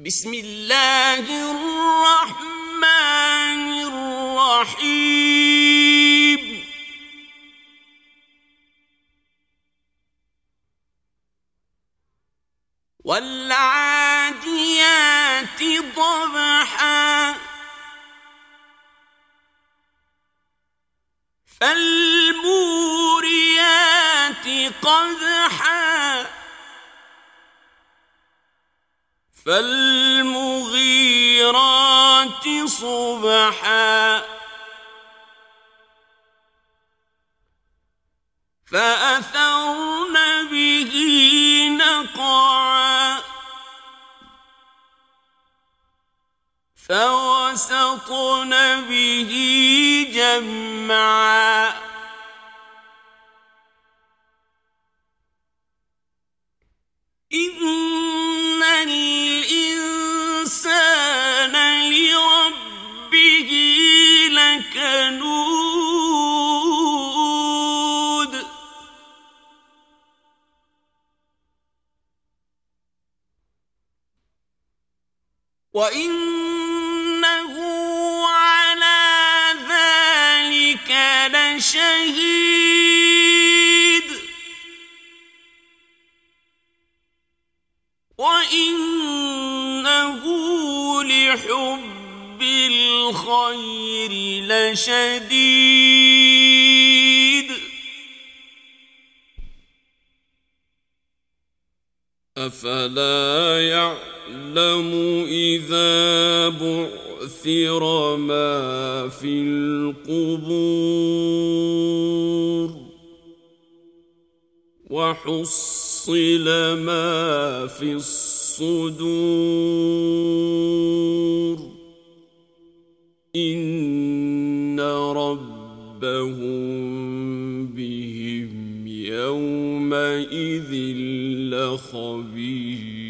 بسم الله الرحمن الرحيم والعاديات ضبحا فالموريات قدحا فالمغيرات صبحا فأثرن به نقعا فوسطن به جمعا إن الإنسان لربه لكنود وإنه على ذلك لشهيد وإنه لحب الخير لشديد أفلا يعلم إذا بعثر ما في القبور وحصل ما في الصدور إن ربهم بهم يومئذ لخبير